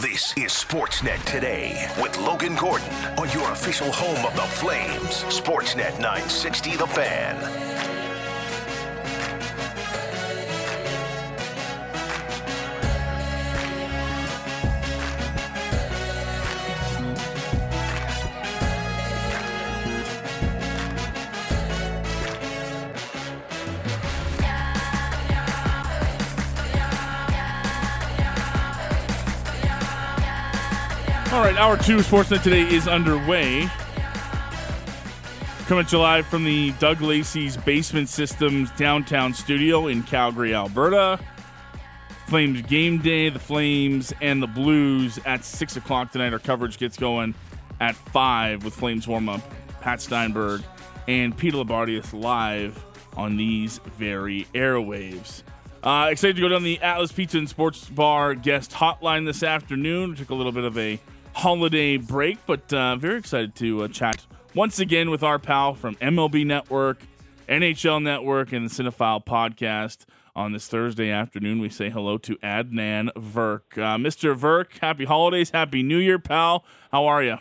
This is Sportsnet Today with Logan Gordon on your official home of the Flames. Sportsnet 960 The Fan. All right, Hour 2 Sportsnet Today is underway. Coming to you live from the Doug Lacey's Basement Systems downtown studio in Calgary, Alberta. Flames game day, the Flames and the Blues at 6 o'clock tonight. Our coverage gets going at 5 with Flames warm-up. Pat Steinberg and Peter Labardius live on these very airwaves. Excited to go down the Atlas Pizza and Sports Bar guest hotline this afternoon. We took a little bit of a holiday break, but very excited to chat once again with our pal from MLB Network, NHL Network, and the Cinephile Podcast. On this Thursday afternoon, we say hello to Adnan Virk. Mr. Virk, happy holidays, happy New Year, pal. How are you?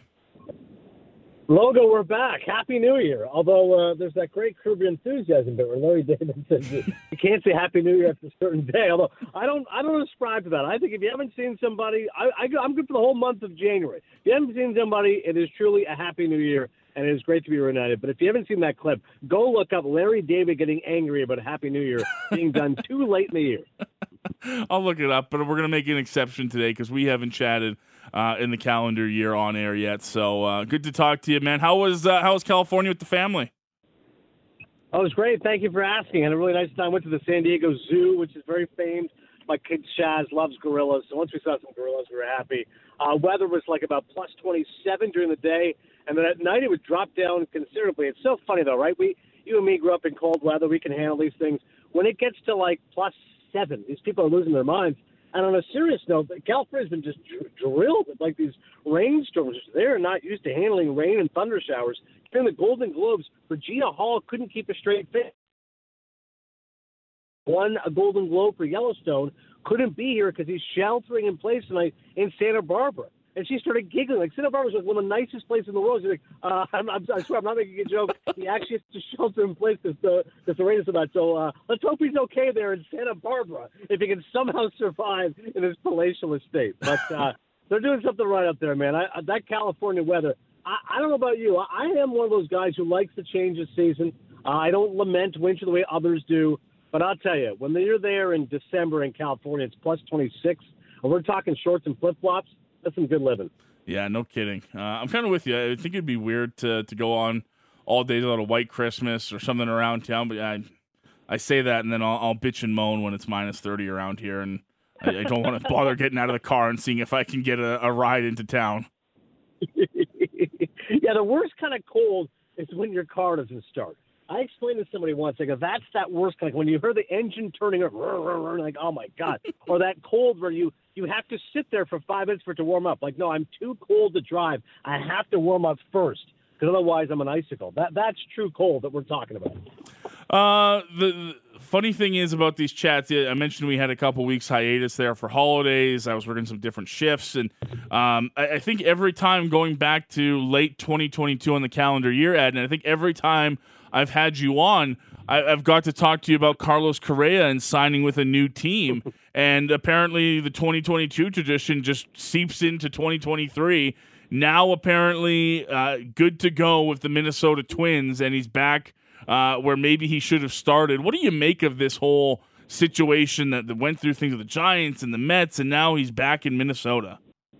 Logo, we're back. Happy New Year. Although there's that great Curb Your Enthusiasm bit where Larry David says you can't say Happy New Year after a certain day. Although I don't ascribe to that. I think if you haven't seen somebody, I'm good for the whole month of January. If you haven't seen somebody, it is truly a Happy New Year, and it is great to be reunited. But if you haven't seen that clip, go look up Larry David getting angry about Happy New Year being done too late in the year. I'll look it up, but we're going to make an exception today because we haven't chatted in the calendar year on air yet. So good to talk to you, man. How was California with the family? Oh, it was great. Thank you for asking. I had a really nice time. Went to the San Diego Zoo, which is very famed. My kid Shaz loves gorillas, so once we saw some gorillas, we were happy. Weather was like about plus 27 during the day, and then at night it would drop down considerably. It's so funny though, right? You and me grew up in cold weather. We can handle these things. When it gets to like plus 7, these people are losing their minds. And on a serious note, California's been just drilled with like these rainstorms. They're not used to handling rain and thunder showers. During the Golden Globes, Regina Hall couldn't keep a straight face. Won a Golden Globe for Yellowstone, couldn't be here because he's sheltering in place tonight in Santa Barbara. And she started giggling. Like, Santa Barbara's like one of the nicest places in the world. She's like, I swear, I'm not making a joke. He actually has to shelter in place because the rain is so bad. So let's hope he's okay there in Santa Barbara if he can somehow survive in his palatial estate. But they're doing something right up there, man. That California weather, I don't know about you. I am one of those guys who likes the change of season. I don't lament winter the way others do. But I'll tell you, when you're there in December in California, it's plus 26, and we're talking shorts and flip-flops. That's some good living. Yeah, no kidding. I'm kind of with you. I think it'd be weird to go on all day without a white Christmas or something around town. But I say that, and then I'll bitch and moan when it's minus 30 around here, and I don't want to bother getting out of the car and seeing if I can get a ride into town. Yeah, the worst kind of cold is when your car doesn't start. I explained to somebody once, I go, that's that worst kind of when you hear the engine turning, like, oh, my God. Or that cold where you have to sit there for 5 minutes for it to warm up. Like, no, I'm too cold to drive. I have to warm up first because otherwise I'm an icicle. That's true cold that we're talking about. The funny thing is about these chats, I mentioned we had a couple weeks hiatus there for holidays. I was working some different shifts. And I think every time going back to late 2022 on the calendar year, Ed, and I think every time I've had you on, I've got to talk to you about Carlos Correa and signing with a new team. And apparently the 2022 tradition just seeps into 2023. Now apparently good to go with the Minnesota Twins, and he's back where maybe he should have started. What do you make of this whole situation that went through things with the Giants and the Mets, and now he's back in Minnesota?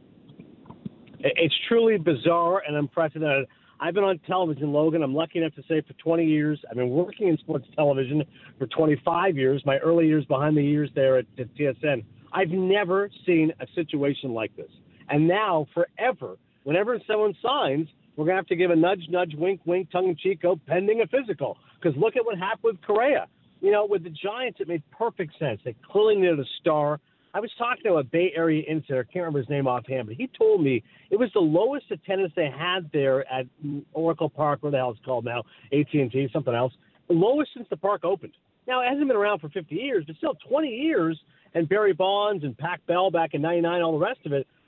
It's truly bizarre and unprecedented. I've been on television, Logan. I'm lucky enough to say for 20 years. I've been working in sports television for 25 years, my early years behind the years there at TSN. I've never seen a situation like this. And now, forever, whenever someone signs, we're going to have to give a nudge, wink, tongue-in-cheek, pending a physical. Because look at what happened with Correa. You know, with the Giants, it made perfect sense. They clearly needed a star. I was talking to a Bay Area insider, I can't remember his name offhand, but he told me it was the lowest attendance they had there at Oracle Park, where the hell it's called now, AT&T, something else, the lowest since the park opened. Now, it hasn't been around for 50 years, but still 20 years, and Barry Bonds and Pac Bell back in 99, all the rest of it,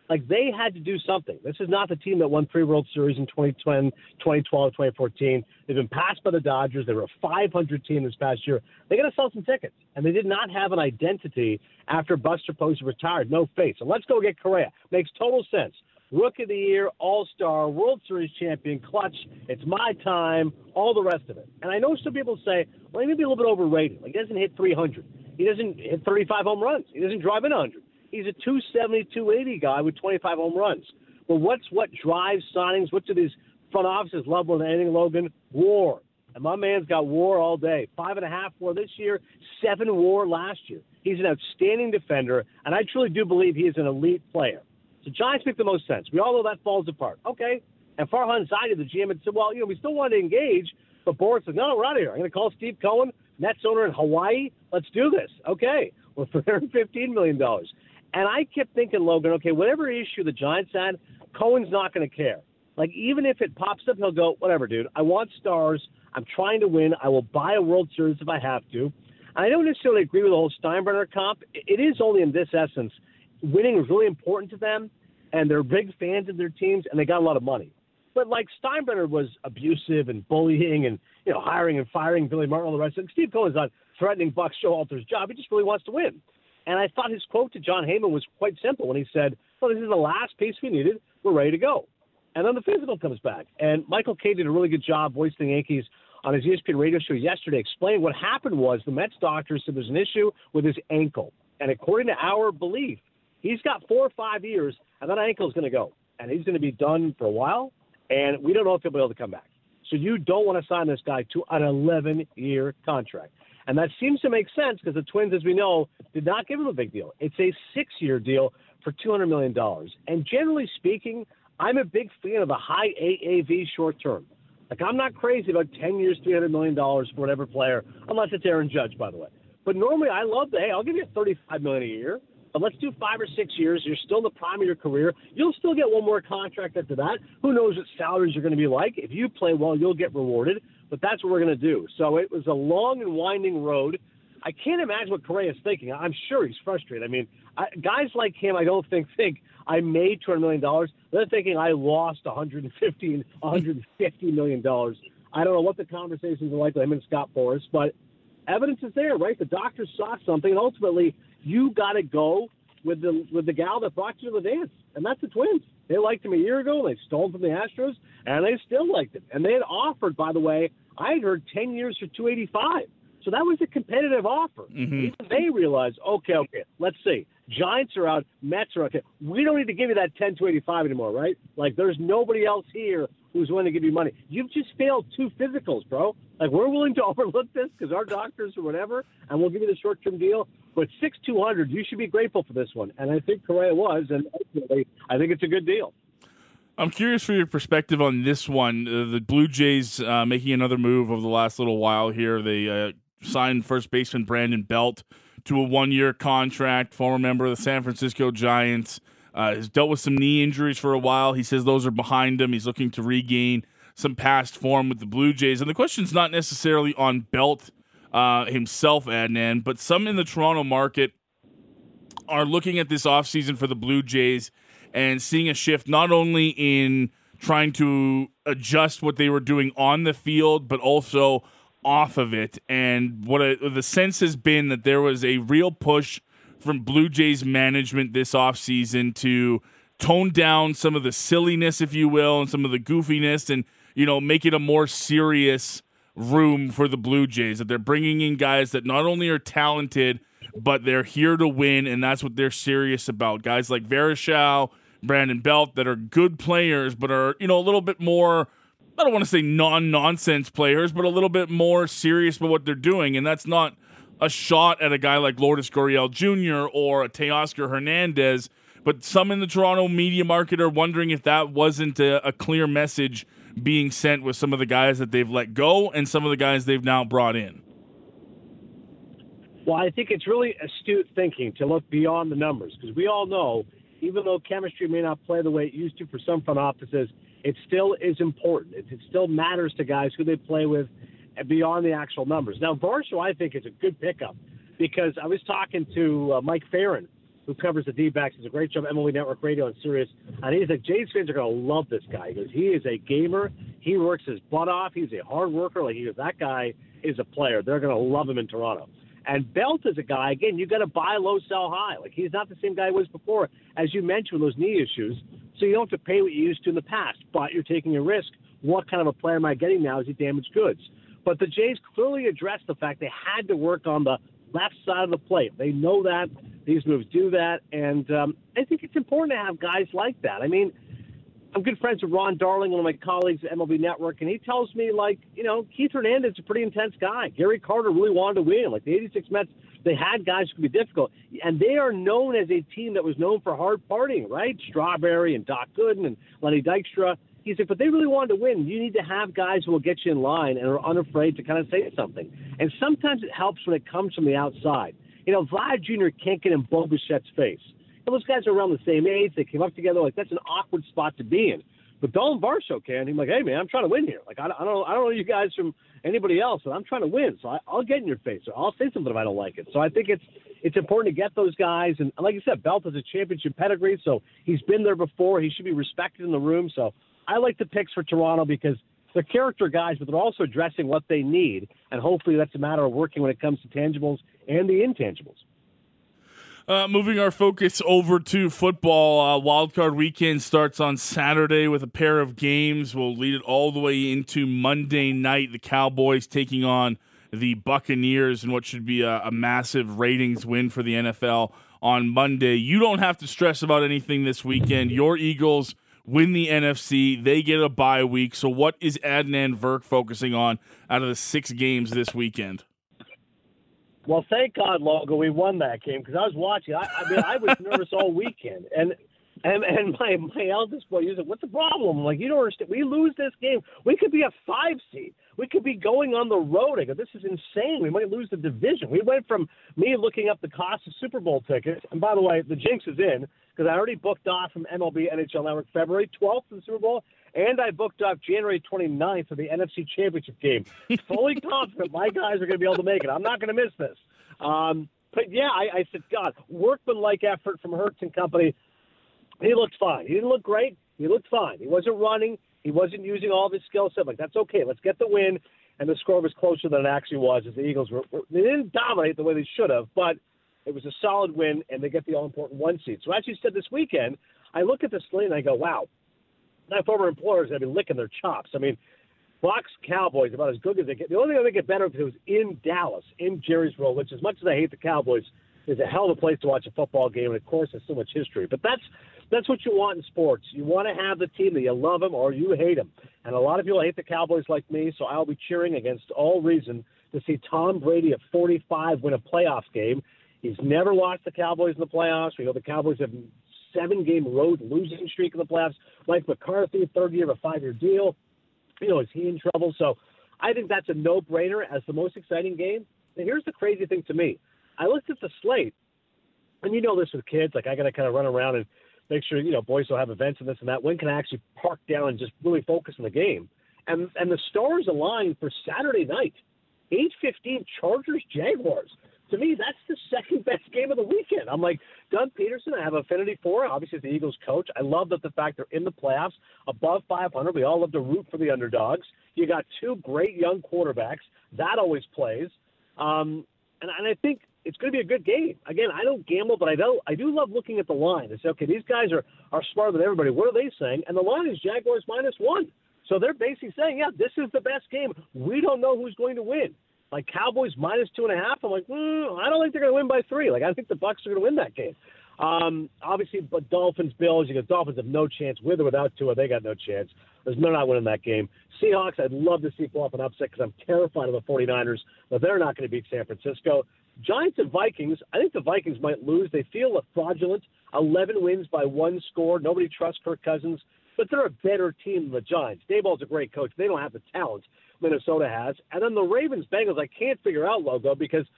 Like, they had to do something. This is not the team that won 3 World Series in 2010, 2012, 2014. They've been passed by the Dodgers. They were a 500 team this past year. They got to sell some tickets, and they did not have an identity after Buster Posey retired. No face. And let's go get Correa. Makes total sense. Rookie of the Year, All-Star, World Series champion, clutch. It's my time, all the rest of it. And I know some people say, well, he may be a little bit overrated. Like, he doesn't hit 300. He doesn't hit 35 home runs. He doesn't drive in 100. He's a 270, 280 guy with 25 home runs. But what drives signings? What do these front offices love more than anything, Logan? WAR. And my man's got WAR all day. 5.5 WAR this year, 7 WAR last year. He's an outstanding defender, and I truly do believe he is an elite player. So Giants make the most sense. We all know that falls apart. Okay. And Farhan Zaidi, the GM, had said, well, we still want to engage. But Boris said, no, we're out of here. I'm going to call Steve Cohen, Nets owner in Hawaii. Let's do this. Okay. Well, for $115 million. And I kept thinking, Logan, okay, whatever issue the Giants had, Cohen's not going to care. Like, even if it pops up, he'll go, whatever, dude. I want stars. I'm trying to win. I will buy a World Series if I have to. And I don't necessarily agree with the whole Steinbrenner comp. It is only in this essence. Winning is really important to them, and they're big fans of their teams, and they got a lot of money. But, like, Steinbrenner was abusive and bullying and, hiring and firing Billy Martin, all the rest of it. Steve Cohen's not threatening Buck Showalter's job. He just really wants to win. And I thought his quote to John Heyman was quite simple when he said, well, this is the last piece we needed. We're ready to go. And then the physical comes back. And Michael Kay did a really good job voicing the Yankees on his ESPN radio show yesterday, explaining what happened was the Mets doctor said there's an issue with his ankle. And according to our belief, he's got 4 or 5 years, and that ankle is going to go. And he's going to be done for a while, and we don't know if he'll be able to come back. So you don't want to sign this guy to an 11-year contract. And that seems to make sense because the Twins, as we know, did not give him a big deal. It's a 6-year deal for $200 million. And generally speaking, I'm a big fan of the high AAV short term. Like, I'm not crazy about 10 years, $300 million for whatever player, unless it's Aaron Judge, by the way. But normally I love I'll give you $35 million a year. But let's do 5 or 6 years. You're still in the prime of your career. You'll still get one more contract after that. Who knows what salaries are going to be like. If you play well, you'll get rewarded. But that's what we're going to do. So it was a long and winding road. I can't imagine what Correa is thinking. I'm sure he's frustrated. I mean, guys like him, I don't think I made $200 million. They're thinking I lost $150 million. I don't know what the conversations are like with him and Scott Boras, but evidence is there, right? The doctors saw something, and ultimately you got to go with the gal that brought you to the dance, and that's the Twins. They liked him a year ago. They stole him from the Astros, and they still liked him. And they had offered, by the way, I had heard 10 years for $285. So that was a competitive offer. Mm-hmm. Even they realized, okay, let's see. Giants are out. Mets are out. Okay. We don't need to give you that 10 to 85 anymore, right? Like, there's nobody else here who's willing to give you money. You've just failed 2 physicals, bro. Like, we're willing to overlook this because our doctors or whatever, and we'll give you the short-term deal. But 6,200, you should be grateful for this one. And I think Correa was, and ultimately, I think it's a good deal. I'm curious for your perspective on this one. The Blue Jays making another move over the last little while here. They signed first baseman Brandon Belt to a 1-year contract, former member of the San Francisco Giants. Has dealt with some knee injuries for a while. He says those are behind him. He's looking to regain some past form with the Blue Jays. And the question's not necessarily on Belt himself, Adnan, but some in the Toronto market are looking at this offseason for the Blue Jays and seeing a shift not only in trying to adjust what they were doing on the field, but also off of it. And the sense has been that there was a real push from Blue Jays management this offseason to tone down some of the silliness, if you will, and some of the goofiness and, make it a more serious room for the Blue Jays, that they're bringing in guys that not only are talented, but they're here to win, and that's what they're serious about. Guys like Varishau, Brandon Belt, that are good players, but are, a little bit more, I don't want to say non-nonsense players, but a little bit more serious about what they're doing, and that's not a shot at a guy like Lourdes Gurriel Jr. or a Teoscar Hernandez, but some in the Toronto media market are wondering if that wasn't a clear message being sent with some of the guys that they've let go and some of the guys they've now brought in. Well, I think it's really astute thinking to look beyond the numbers, because we all know, even though chemistry may not play the way it used to for some front offices, it still is important. It still matters to guys who they play with beyond the actual numbers. Now, Varsho, I think, is a good pickup, because I was talking to Mike Farron who covers the D-backs. Does a great job, MLB Network Radio and Sirius. And he's like, Jays fans are going to love this guy. He goes, he is a gamer. He works his butt off. He's a hard worker. Like, he goes, that guy is a player. They're going to love him in Toronto. And Belt is a guy, again, you got to buy low, sell high. Like, he's not the same guy he was before, as you mentioned, with those knee issues. So you don't have to pay what you used to in the past, but you're taking a risk. What kind of a player am I getting now? Is he damaged goods? But the Jays clearly addressed the fact they had to work on the left side of the plate. They know that. These moves do that. And I think it's important to have guys like that. I mean, I'm good friends with Ron Darling, one of my colleagues at MLB Network, and he tells me, like, you know, Keith Hernandez is a pretty intense guy. Gary Carter really wanted to win. Like, the 86 Mets, they had guys who could be difficult. And they are known as a team that was known for hard partying, right? Strawberry and Doc Gooden and Lenny Dykstra. He said, but they really wanted to win. You need to have guys who will get you in line and are unafraid to kind of say something. And sometimes it helps when it comes from the outside. You know, Vlad Jr. can't get in Bo Bichette's face. And those guys are around the same age. They came up together. Like, that's an awkward spot to be in. But Dalton Varsho can. He's like, hey, man, I'm trying to win here. Like, I don't know you guys from anybody else, but I'm trying to win. So I'll get in your face. Or I'll say something if I don't like it. So I think it's important to get those guys. And like you said, Belt has a championship pedigree, so he's been there before. He should be respected in the room. So I like the picks for Toronto because they're character guys, but they're also addressing what they need. And hopefully that's a matter of working when it comes to tangibles and the intangibles. Moving our focus over to football, wildcard weekend starts on Saturday with a pair of games. We'll lead it all the way into Monday night. The Cowboys taking on the Buccaneers in what should be a massive ratings win for the NFL on Monday. You don't have to stress about anything this weekend. Your Eagles win the NFC. They get a bye week. So what is Adnan Virk focusing on out of the 6 games this weekend? Well, thank God, Logan, we won that game because I was watching. I mean, I was nervous all weekend, and my eldest boy, he was like, "What's the problem?" I'm like, you don't understand. We lose this game, we could be a 5 seed. We could be going on the road. I go, this is insane. We might lose the division. We went from me looking up the cost of Super Bowl tickets, and by the way, the jinx is in because I already booked off from MLB NHL Network February 12th for the Super Bowl. And I booked off January 29th for the NFC Championship game. Fully confident my guys are going to be able to make it. I'm not going to miss this. But, yeah, I said, God, workmanlike effort from Hurts and company. He looked fine. He didn't look great. He looked fine. He wasn't running. He wasn't using all of his skill set. Like, that's okay. Let's get the win. And the score was closer than it actually was as the Eagles they didn't dominate the way they should have, but it was a solid win, and they get the all-important 1 seed. So as you said this weekend, I look at the slate and I go, wow, my former employers have been licking their chops. I mean, Bucs, Cowboys, about as good as they get. The only thing they get better because it was in Dallas, in Jerry's World, which as much as I hate the Cowboys, is a hell of a place to watch a football game, and of course, there's so much history. But that's what you want in sports. You want to have the team that you love them or you hate them. And a lot of people hate the Cowboys like me, so I'll be cheering against all reason to see Tom Brady at 45 win a playoff game. He's never lost the Cowboys in the playoffs. We know the Cowboys have 7-game road losing streak in the playoffs. Mike McCarthy, 3rd year of a 5-year deal. You know, is he in trouble? So I think that's a no-brainer as the most exciting game. And here's the crazy thing to me. I looked at the slate, and you know this with kids. Like, I got to kind of run around and make sure, you know, boys will have events and this and that. When can I actually park down and just really focus on the game? And the stars align for Saturday night, 8:15 Chargers-Jaguars. To me, that's the second best game of the weekend. I'm like, Doug Peterson, I have affinity for. Obviously, the Eagles coach. I love that the fact they're in the playoffs, above 500. We all love to root for the underdogs. You got 2 great young quarterbacks. That always plays. And I think it's going to be a good game. Again, I don't gamble, but I do love looking at the line and say, okay, these guys are smarter than everybody. What are they saying? And the line is Jaguars -1. So they're basically saying, yeah, this is the best game. We don't know who's going to win. Like Cowboys -2.5. I'm like, I don't think they're going to win by 3. Like, I think the Bucs are going to win that game. Obviously, but Dolphins, Bills, Dolphins have no chance with or without Tua. They got no chance. There's no not winning that game. Seahawks, I'd love to see pull up an upset because I'm terrified of the 49ers, but they're not going to beat San Francisco. Giants and Vikings, I think the Vikings might lose. They feel fraudulent. 11 wins by 1 score. Nobody trusts Kirk Cousins, but they're a better team than the Giants. Daboll's a great coach. They don't have the talent Minnesota has. And then the Ravens-Bengals, I can't figure out, Logo, because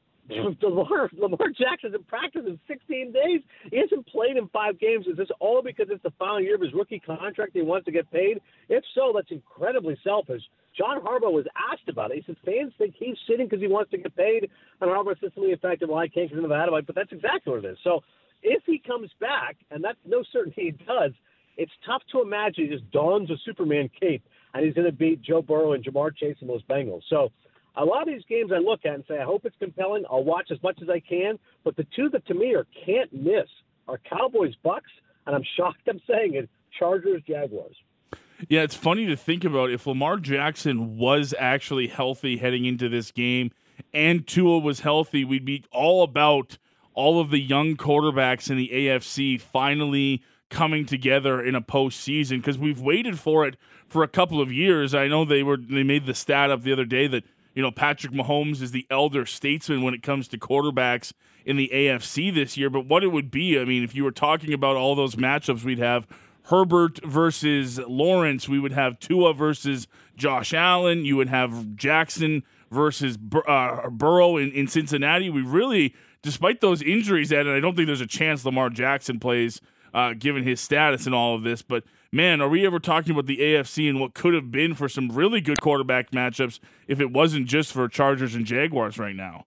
Lamar Jackson hasn't practiced in 16 days. He hasn't played in 5 games. Is this all because it's the final year of his rookie contract he wants to get paid? If so, that's incredibly selfish. John Harbaugh was asked about it. He said fans think he's sitting because he wants to get paid. And Harbaugh said something effective, well, I can't get into that, but that's exactly what it is. So if he comes back, and that's no certainty he does, it's tough to imagine he just dons a Superman cape and he's going to beat Joe Burrow and Jamar Chase and those Bengals. So a lot of these games I look at and say, I hope it's compelling. I'll watch as much as I can. But the two that to me are can't miss are Cowboys-Bucks, and I'm shocked I'm saying it, Chargers-Jaguars. Yeah, it's funny to think about if Lamar Jackson was actually healthy heading into this game and Tua was healthy, we'd be all about all of the young quarterbacks in the AFC finally coming together in a postseason, because we've waited for it for a couple of years. I know they made the stat up the other day that Patrick Mahomes is the elder statesman when it comes to quarterbacks in the AFC this year. But what it would be, I mean, if you were talking about all those matchups, we'd have Herbert versus Lawrence, we would have Tua versus Josh Allen, you would have Jackson versus Burrow in Cincinnati. We really, despite those injuries, Ed, and I don't think there's a chance Lamar Jackson plays given his status and all of this, but man, are we ever talking about the AFC and what could have been for some really good quarterback matchups if it wasn't just for Chargers and Jaguars right now?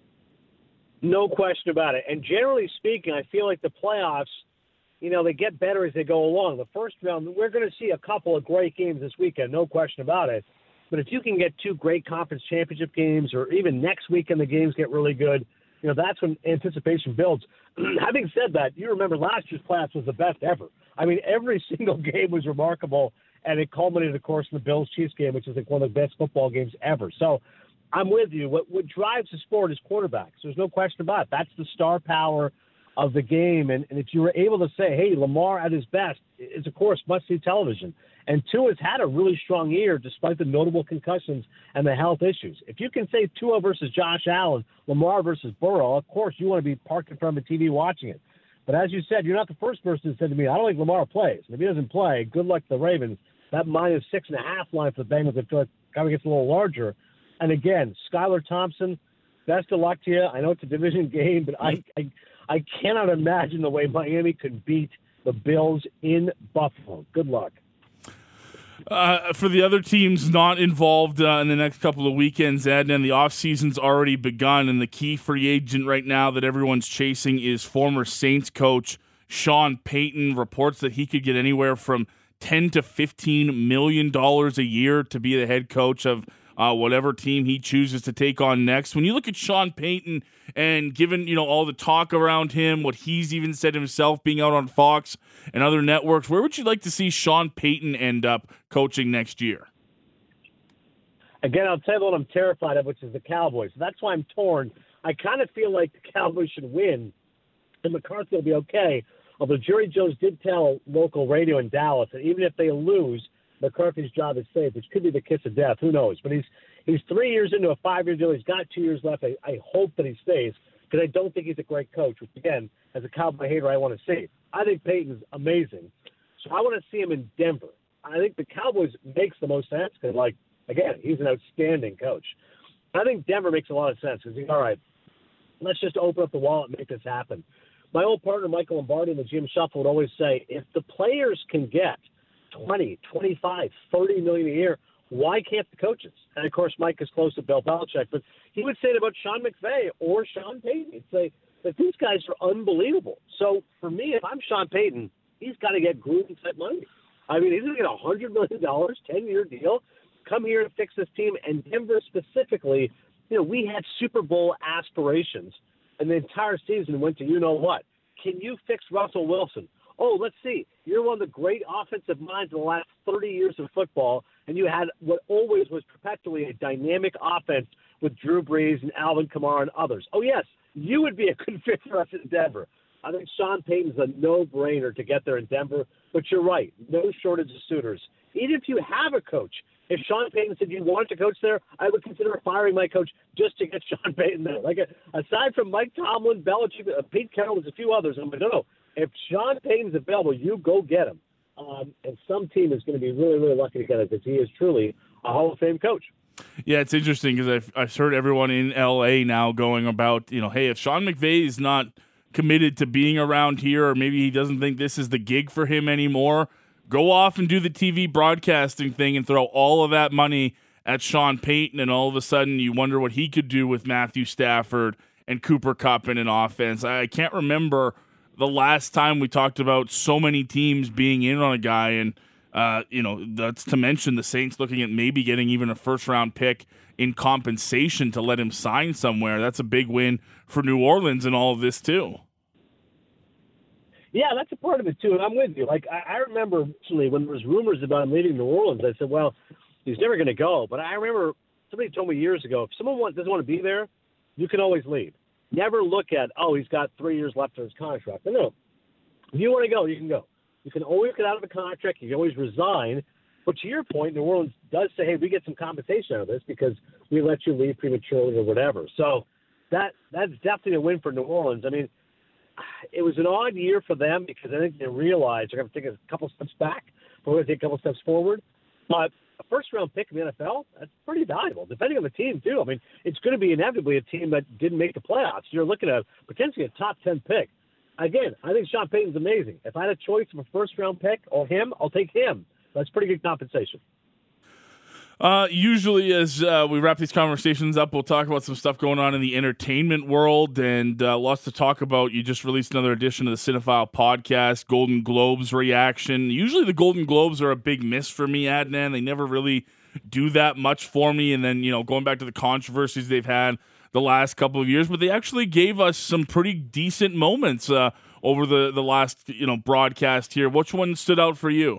No question about it. And generally speaking, I feel like the playoffs, they get better as they go along. The first round, we're going to see a couple of great games this weekend, no question about it. But if you can get two great conference championship games, or even next weekend the games get really good, that's when anticipation builds. Having said that, you remember last year's playoffs was the best ever. I mean, every single game was remarkable, and it culminated, of course, in the Bills-Chiefs game, which is like one of the best football games ever. So I'm with you. What drives the sport is quarterbacks. There's no question about it. That's the star power of the game. And if you were able to say, hey, Lamar at his best is, of course, must-see television. And Tua's had a really strong year despite the notable concussions and the health issues. If you can say Tua versus Josh Allen, Lamar versus Burrow, of course you want to be parked in front of a TV watching it. But as you said, you're not the first person who said to me, I don't think Lamar plays. And if he doesn't play, good luck to the Ravens. That -6.5 line for the Bengals, I feel like kind of gets a little larger. And again, Skylar Thompson, best of luck to you. I know it's a division game, but I cannot imagine the way Miami could beat the Bills in Buffalo. Good luck. For the other teams not involved in the next couple of weekends, Ed, and the offseason's already begun, and the key free agent right now that everyone's chasing is former Saints coach Sean Payton. Reports that he could get anywhere from $10 to $15 million a year to be the head coach of whatever team he chooses to take on next. When you look at Sean Payton and given, all the talk around him, what he's even said himself being out on Fox and other networks, where would you like to see Sean Payton end up coaching next year? Again, I'll tell you what I'm terrified of, which is the Cowboys. That's why I'm torn. I kind of feel like the Cowboys should win and McCarthy will be okay. Although Jerry Jones did tell local radio in Dallas that even if they lose, McCarthy's job is safe, which could be the kiss of death. Who knows? But he's 3 years into a 5-year deal. He's got 2 years left. I hope that he stays because I don't think he's a great coach, which, again, as a Cowboy hater, I want to see. I think Peyton's amazing. So I want to see him in Denver. I think the Cowboys makes the most sense because, again, he's an outstanding coach. I think Denver makes a lot of sense because, all right, let's just open up the wallet and make this happen. My old partner, Michael Lombardi, in the Jim Shuffle would always say, if the players can get 20, 25, 30 million a year, why can't the coaches? And, of course, Mike is close to Bill Belichick, but he would say it about Sean McVay or Sean Payton. He'd say that these guys are unbelievable. So, for me, if I'm Sean Payton, he's got to get Gruden-type money. I mean, he's going to get $100 million, 10-year deal, come here and fix this team. And Denver specifically, we had Super Bowl aspirations, and the entire season went to you-know-what. Can you fix Russell Wilson? Oh, let's see. You're one of the great offensive minds in the last 30 years of football, and you had what always was perpetually a dynamic offense with Drew Brees and Alvin Kamara and others. Oh, yes, you would be a good fit for us in Denver. I think Sean Payton's a no-brainer to get there in Denver, but you're right, no shortage of suitors. Even if you have a coach, if Sean Payton said you wanted to coach there, I would consider firing my coach just to get Sean Payton there. Aside from Mike Tomlin, Belichick, Pete Carroll, there's a few others. I'm like, no. If Sean Payton's available, you go get him. And some team is going to be really, really lucky to get it because he is truly a Hall of Fame coach. Yeah, it's interesting because I've heard everyone in L.A. now going about, hey, if Sean McVay is not committed to being around here or maybe he doesn't think this is the gig for him anymore, go off and do the TV broadcasting thing and throw all of that money at Sean Payton, and all of a sudden you wonder what he could do with Matthew Stafford and Cooper Kupp in an offense. I can't remember the last time we talked about so many teams being in on a guy, and that's to mention the Saints looking at maybe getting even a first-round pick in compensation to let him sign somewhere. That's a big win for New Orleans in all of this too. Yeah, that's a part of it too, and I'm with you. Like I remember originally when there was rumors about him leaving New Orleans, I said, well, he's never going to go. But I remember somebody told me years ago, if someone doesn't want to be there, you can always leave. Never look at, he's got 3 years left on his contract. No, if you want to go, you can go. You can always get out of a contract. You can always resign. But to your point, New Orleans does say, hey, we get some compensation out of this because we let you leave prematurely or whatever. So that's definitely a win for New Orleans. I mean, it was an odd year for them because I think they realized they're going to take a couple steps back, but we're going to take a couple steps forward. But a first-round pick in the NFL, that's pretty valuable, depending on the team, too. I mean, it's going to be inevitably a team that didn't make the playoffs. You're looking at potentially a top 10 pick. Again, I think Sean Payton's amazing. If I had a choice of a first-round pick or him, I'll take him. That's pretty good compensation. Usually as we wrap these conversations up, we'll talk about some stuff going on in the entertainment world and lots to talk about. You just released another edition of the Cinephile podcast, Golden Globes reaction. Usually the Golden Globes are a big miss for me, Adnan. They never really do that much for me. And then, going back to the controversies they've had the last couple of years, but they actually gave us some pretty decent moments over the last, broadcast here. Which one stood out for you?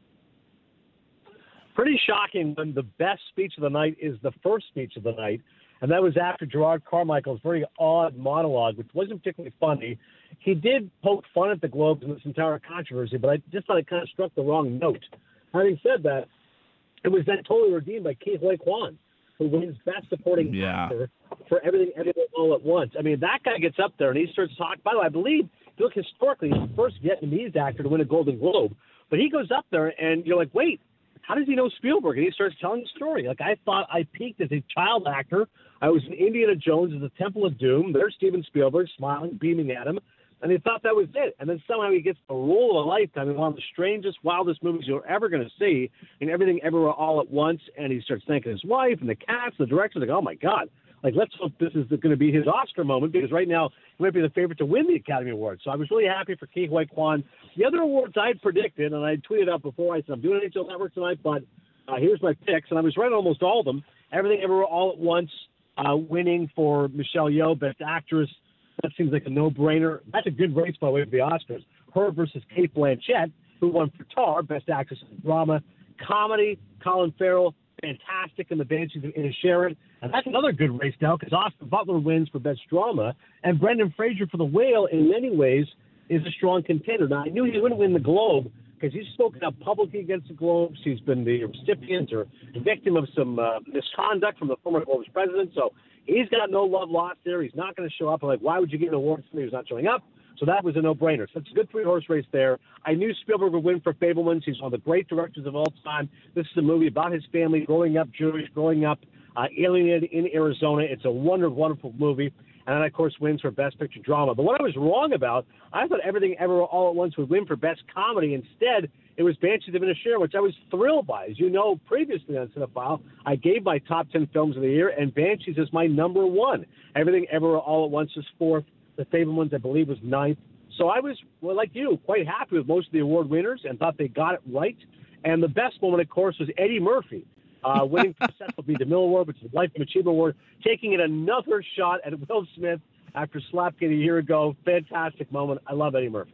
Pretty shocking when the best speech of the night is the first speech of the night, and that was after Gerard Carmichael's very odd monologue, which wasn't particularly funny. He did poke fun at the Globes in this entire controversy, but I just thought it kind of struck the wrong note. Having said that, it was then totally redeemed by Ke Huy Quan, who wins Best Supporting Actor for Everything Everywhere All at Once. I mean, that guy gets up there and he starts talking. By the way, I believe, if you look historically, he's the first Vietnamese actor to win a Golden Globe. But he goes up there and you're like, wait, how does he know Spielberg? And he starts telling the story. Like, I thought I peaked as a child actor. I was in Indiana Jones as the Temple of Doom. There's Steven Spielberg smiling, beaming at him. And he thought that was it. And then somehow he gets the role of a lifetime in one of the strangest, wildest movies you're ever going to see, in Everything Everywhere All at Once. And he starts thanking his wife and the cast, the director. Like, oh, my God. Like, let's hope this is going to be his Oscar moment, because right now he might be the favorite to win the Academy Award. So I was really happy for Ke Huy Quan. The other awards I'd predicted, and I tweeted out before, I said, I'm doing NHL Network tonight, but here's my picks. And I was right on almost all of them. Everything Everywhere All at Once, winning for Michelle Yeoh, Best Actress. That seems like a no-brainer. That's a good race, by the way, for the Oscars. Her versus Cate Blanchett, who won for Tar, Best Actress in Drama. Comedy, Colin Farrell, fantastic in The Banshees of Inisherin. And that's another good race now, because Austin Butler wins for Best Drama, and Brendan Fraser for The Whale, in many ways, is a strong contender. Now, I knew he wouldn't win the Globe, because he's spoken up publicly against the Globes. He's been the recipient or the victim of some misconduct from the former Globes president, so he's got no love lost there. He's not going to show up. I'm like, why would you give an award to somebody who's not showing up? So that was a no-brainer. So it's a good three-horse race there. I knew Spielberg would win for Fabelmans. He's one of the great directors of all time. This is a movie about his family growing up Jewish, growing up alienated in Arizona. It's a wonderful, wonderful movie. And then, of course, wins for Best Picture Drama. But what I was wrong about, I thought Everything Everywhere All at Once would win for Best Comedy. Instead, it was Banshees of Inisherin, which I was thrilled by. As you know, previously on Cinephile, I gave my top 10 films of the year, and Banshees is my number one. Everything Everywhere All at Once was fourth. The Fabelmans, I believe, was ninth. So I was, well, like you, quite happy with most of the award winners and thought they got it right. And the best moment, of course, was Eddie Murphy winning for the Cecil B. DeMille Award, which is the Lifetime Achievement Award, taking it another shot at Will Smith after Slapgate a year ago. Fantastic moment. I love Eddie Murphy.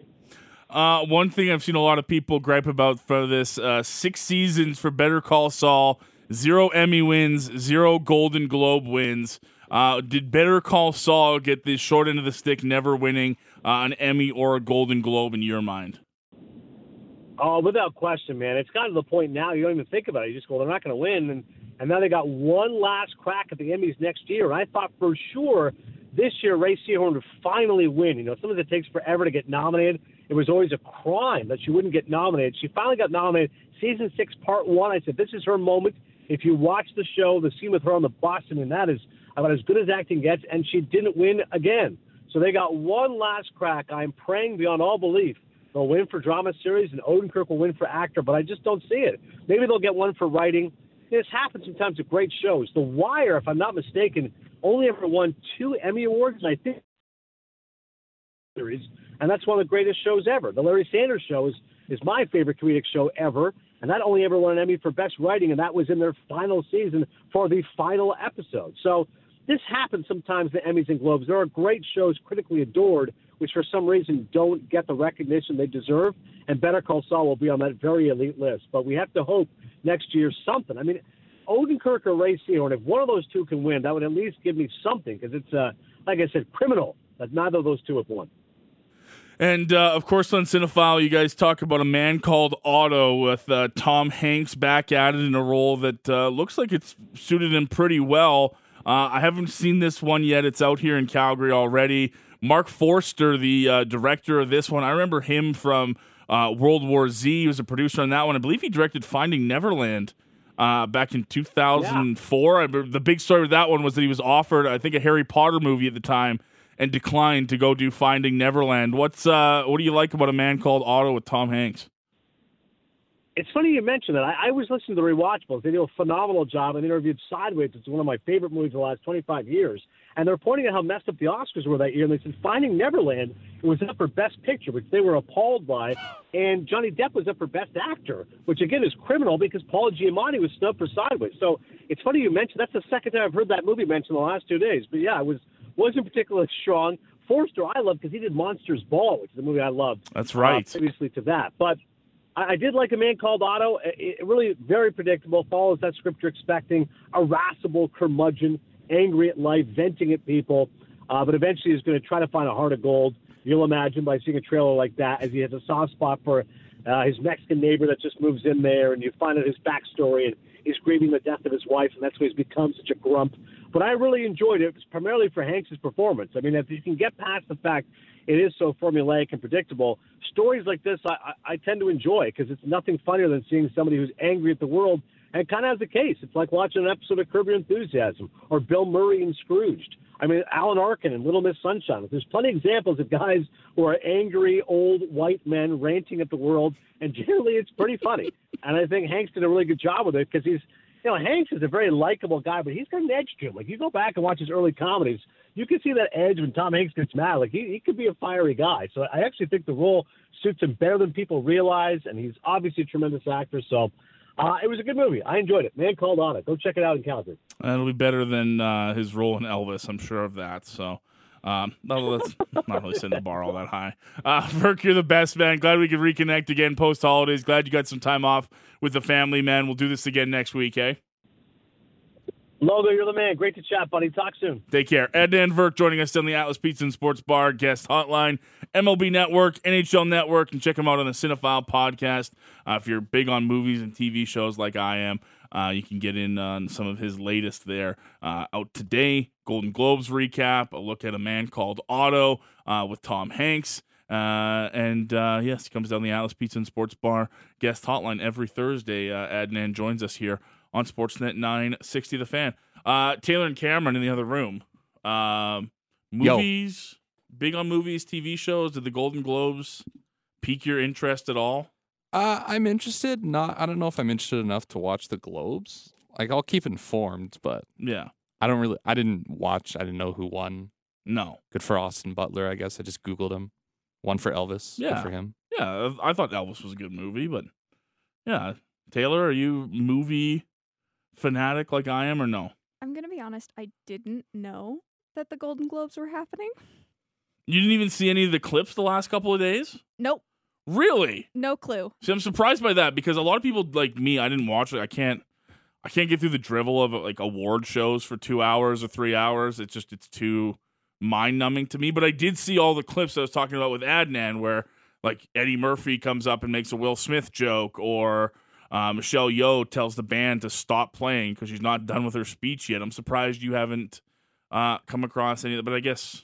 One thing I've seen a lot of people gripe about for this, 6 seasons for Better Call Saul, 0 Emmy wins, 0 Golden Globe wins. Did Better Call Saul get the short end of the stick, never winning an Emmy or a Golden Globe in your mind? Oh, without question, man. It's gotten to the point now you don't even think about it. You just go, they're not going to win. And now they got one last crack at the Emmys next year. And I thought for sure this year Ray Seahorn would finally win. You know, something that takes forever to get nominated. It was always a crime that she wouldn't get nominated. She finally got nominated. Season 6, Part 1. I said, this is her moment. If you watch the show, the scene with her on the bus, I mean, that is about as good as acting gets. And she didn't win again. So they got one last crack. I'm praying beyond all belief they'll win for drama series and Odenkirk will win for actor, but I just don't see it. Maybe they'll get one for writing. This happens sometimes with great shows. The Wire, if I'm not mistaken, only ever won 2 Emmy Awards, and I think series, and that's one of the greatest shows ever. The Larry Sanders Show is my favorite comedic show ever, and that only ever won an Emmy for Best Writing, and that was in their final season for the final episode. So this happens sometimes in the Emmys and Globes. There are great shows critically adored, which for some reason don't get the recognition they deserve, and Better Call Saul will be on that very elite list. But we have to hope next year something. I mean, Odenkirk or Ray Seahorn, if one of those two can win, that would at least give me something, because it's, like I said, criminal that neither of those two have won. And, of course, on Cinephile, you guys talk about A Man Called Otto with Tom Hanks back at it in a role that looks like it's suited him pretty well. I haven't seen this one yet. It's out here in Calgary already. Mark Forster, the director of this one, I remember him from World War Z. He was a producer on that one. I believe he directed Finding Neverland back in 2004. Yeah. The big story with that one was that he was offered, I think, a Harry Potter movie at the time and declined to go do Finding Neverland. What do you like about A Man Called Otto with Tom Hanks? It's funny you mentioned that. I was listening to the Rewatchables. They do a phenomenal job and interviewed Sideways. It's one of my favorite movies of the last 25 years. And they're pointing out how messed up the Oscars were that year. And they said Finding Neverland was up for Best Picture, which they were appalled by. And Johnny Depp was up for Best Actor, which, again, is criminal because Paul Giamatti was snubbed for Sideways. So it's funny you mentioned. That's the second time I've heard that movie mentioned in the last 2 days. But, yeah, it wasn't particularly strong. Forster I love because he did Monsters Ball, which is a movie I loved. That's right. Previously to that. But I did like A Man Called Otto. It really very predictable, follows that script you're expecting, irascible curmudgeon, angry at life, venting at people, but eventually he's going to try to find a heart of gold. You'll imagine by seeing a trailer like that, as he has a soft spot for his Mexican neighbor that just moves in there, and you find out his backstory, and he's grieving the death of his wife, and that's why he's become such a grump. But I really enjoyed it. It was primarily for Hanks' performance. I mean, if you can get past the fact it is so formulaic and predictable, stories like this I tend to enjoy because it's nothing funnier than seeing somebody who's angry at the world and kind of has a case. It's like watching an episode of Curb Your Enthusiasm or Bill Murray in Scrooged. I mean, Alan Arkin in Little Miss Sunshine. There's plenty of examples of guys who are angry, old, white men ranting at the world, and generally it's pretty funny. And I think Hanks did a really good job with it because he's, Hanks is a very likable guy, but he's got an edge to him. Like, you go back and watch his early comedies, you can see that edge when Tom Hanks gets mad. Like, he could be a fiery guy. So I actually think the role suits him better than people realize, and he's obviously a tremendous actor. So it was a good movie. I enjoyed it. Man Called Otto. Go check it out in Calgary. It'll be better than his role in Elvis, I'm sure of that. So that's not really setting the bar all that high. Burke, you're the best, man. Glad we could reconnect again post-holidays. Glad you got some time off with the family, man. We'll do this again next week, eh? Logo, you're the man. Great to chat, buddy. Talk soon. Take care. Adnan Virk joining us on the Atlas Pizza and Sports Bar guest hotline, MLB Network, NHL Network, and check him out on the Cinephile podcast. If you're big on movies and TV shows like I am, you can get in on some of his latest there. Out today, Golden Globes recap, a look at A Man Called Otto with Tom Hanks. Yes, he comes down the Atlas Pizza and Sports Bar guest hotline every Thursday. Adnan joins us here on Sportsnet 960 The Fan. Taylor and Cameron in the other room. Movies, big on movies, TV shows. Did the Golden Globes pique your interest at all? I'm interested. I don't know if I'm interested enough to watch the Globes. Like, I'll keep informed, but yeah, I didn't watch. I didn't know who won. No. Good for Austin Butler, I guess. I just Googled him. One for Elvis. Yeah. Good for him. Yeah, I thought Elvis was a good movie, but yeah. Taylor, are you movie fanatic like I am or no? I'm going to be honest. I didn't know that the Golden Globes were happening. You didn't even see any of the clips the last couple of days? Nope. Really? No clue. See, I'm surprised by that because a lot of people like me, I didn't watch it. I can't get through the drivel of like award shows for 2 hours or 3 hours. It's too mind-numbing to me. But I did see all the clips I was talking about with Adnan where like Eddie Murphy comes up and makes a Will Smith joke, or Michelle Yeoh tells the band to stop playing because she's not done with her speech yet. I'm surprised you haven't come across any of that. But I guess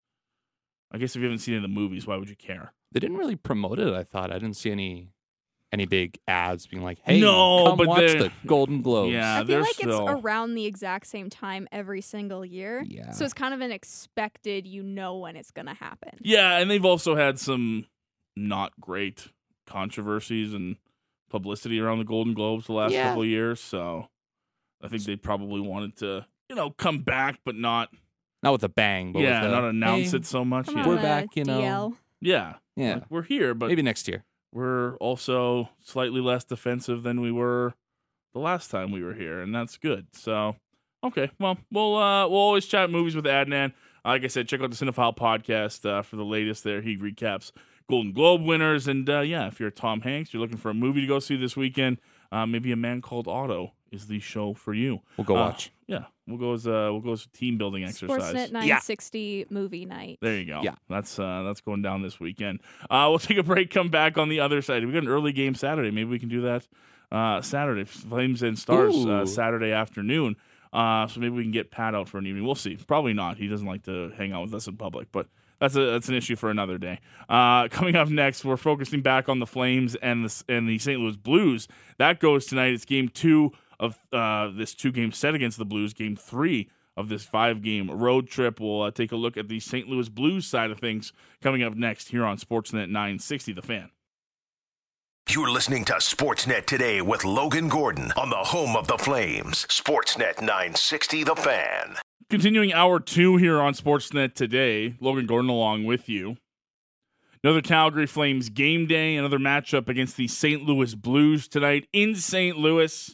if you haven't seen any of the movies, why would you care? They didn't really promote it, I thought. I didn't see any big ads being like, hey, no, come but watch the Golden Globes. Yeah, I feel like still it's around the exact same time every single year. Yeah. So it's kind of an expected, when it's going to happen. Yeah, and they've also had some not great controversies and publicity around the Golden Globes the last couple of years, so I think they probably wanted to, come back, but not with a bang. But not announce it so much. Come Yeah. on, We're back, DL. Yeah. Yeah. Like, we're here, but Maybe next year. we're also slightly less defensive than we were the last time we were here, and that's good. So, okay, well, we'll always chat movies with Adnan. Like I said, check out the Cinephile podcast for the latest there. He recaps Golden Globe winners, and if you're Tom Hanks, you're looking for a movie to go see this weekend, maybe A Man Called Otto is the show for you. We'll go watch. Yeah, we'll go as a team building exercise. Sportsnet 960 movie night. There you go. Yeah. That's going down this weekend. We'll take a break, come back on the other side. We got an early game Saturday. Maybe we can do that Saturday. Flames and Stars Saturday afternoon. So maybe we can get Pat out for an evening. We'll see. Probably not. He doesn't like to hang out with us in public, but that's an issue for another day. Coming up next, we're focusing back on the Flames and the St. Louis Blues. That goes tonight. It's game 2 of this 2-game set against the Blues. Game 3 of this 5-game road trip. We'll take a look at the St. Louis Blues side of things coming up next here on Sportsnet 960 The Fan. You're listening to Sportsnet Today with Logan Gordon on the home of the Flames. Sportsnet 960 The Fan. Continuing hour 2 here on Sportsnet Today, Logan Gordon along with you. Another Calgary Flames game day, another matchup against the St. Louis Blues tonight in St. Louis.